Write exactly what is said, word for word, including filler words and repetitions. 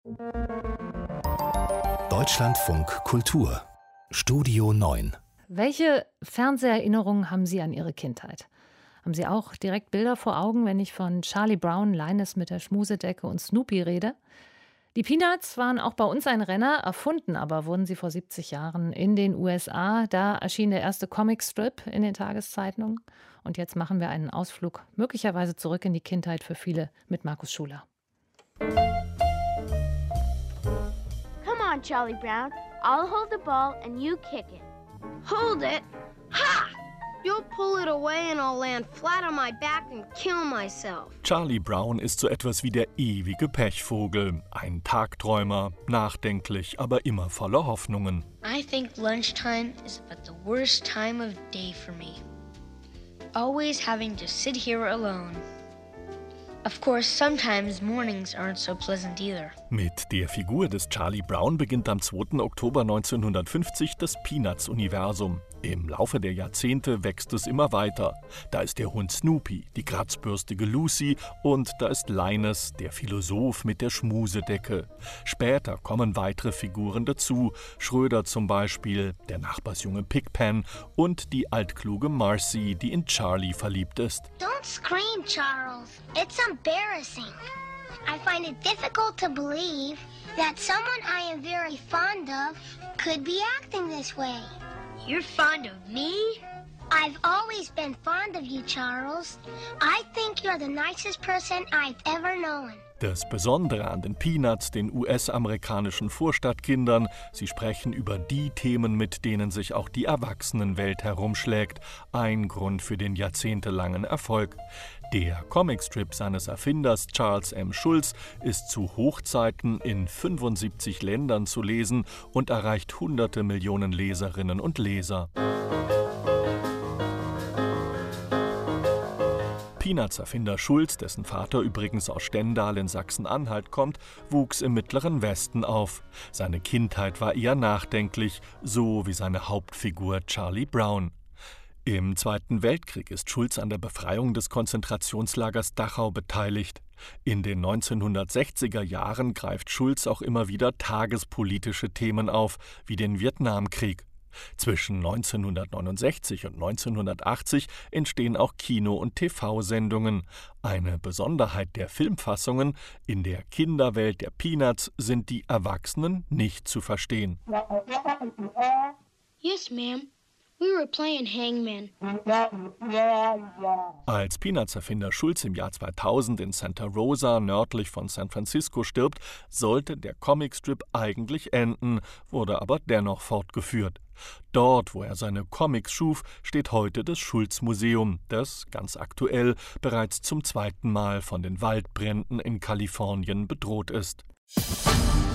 Deutschlandfunk Kultur Studio neun. Welche Fernseherinnerungen haben Sie an Ihre Kindheit? Haben Sie auch direkt Bilder vor Augen, wenn ich von Charlie Brown, Linus mit der Schmusedecke und Snoopy rede? Die Peanuts waren auch bei uns ein Renner, erfunden aber wurden sie vor siebzig Jahren in den U S A. Da erschien der erste Comicstrip in den Tageszeitungen. Und jetzt machen wir einen Ausflug möglicherweise zurück in die Kindheit für viele mit Markus Schuler. Come on, Charlie Brown. I'll hold the ball and you kick it. Hold it? Ha! You'll pull it away and I'll land flat on my back and kill myself. Charlie Brown ist so etwas wie der ewige Pechvogel. Ein Tagträumer, nachdenklich, aber immer voller Hoffnungen. I think lunchtime is about the worst time of day for me. Always having to sit here alone. Of course, sometimes mornings aren't so pleasant either. Mit der Figur des Charlie Brown beginnt am zweiten Oktober neunzehnhundertfünfzig das Peanuts-Universum. Im Laufe der Jahrzehnte wächst es immer weiter. Da ist der Hund Snoopy, die kratzbürstige Lucy und da ist Linus, der Philosoph mit der Schmusedecke. Später kommen weitere Figuren dazu, Schröder zum Beispiel, der Nachbarsjunge Pigpen und die altkluge Marcy, die in Charlie verliebt ist. Don't scream, Charles. It's embarrassing. I find it difficult to believe that someone I am very fond of could be acting this way. You're fond of me? I've always been fond of you, Charles. I think you're the nicest person I've ever known. Das Besondere an den Peanuts, den U S-amerikanischen Vorstadtkindern, sie sprechen über die Themen, mit denen sich auch die Erwachsenenwelt herumschlägt. Ein Grund für den jahrzehntelangen Erfolg. Der Comicstrip seines Erfinders Charles M. Schulz ist zu Hochzeiten in fünfundsiebzig Ländern zu lesen und erreicht hunderte Millionen Leserinnen und Leser. Peanuts-Erfinder Schulz, dessen Vater übrigens aus Stendal in Sachsen-Anhalt kommt, wuchs im Mittleren Westen auf. Seine Kindheit war eher nachdenklich, so wie seine Hauptfigur Charlie Brown. Im Zweiten Weltkrieg ist Schulz an der Befreiung des Konzentrationslagers Dachau beteiligt. In den neunzehnhundertsechziger Jahren greift Schulz auch immer wieder tagespolitische Themen auf, wie den Vietnamkrieg. Zwischen neunzehnhundertneunundsechzig und neunzehnhundertachtzig entstehen auch Kino- und T V-Sendungen. Eine Besonderheit der Filmfassungen: In der Kinderwelt der Peanuts sind die Erwachsenen nicht zu verstehen. Yes, ma'am. We were playing hangman. Als Peanuts-Erfinder Schulz im Jahr zweitausend in Santa Rosa nördlich von San Francisco stirbt, sollte der Comicstrip eigentlich enden, wurde aber dennoch fortgeführt. Dort, wo er seine Comics schuf, steht heute das Schulz-Museum, das ganz aktuell bereits zum zweiten Mal von den Waldbränden in Kalifornien bedroht ist.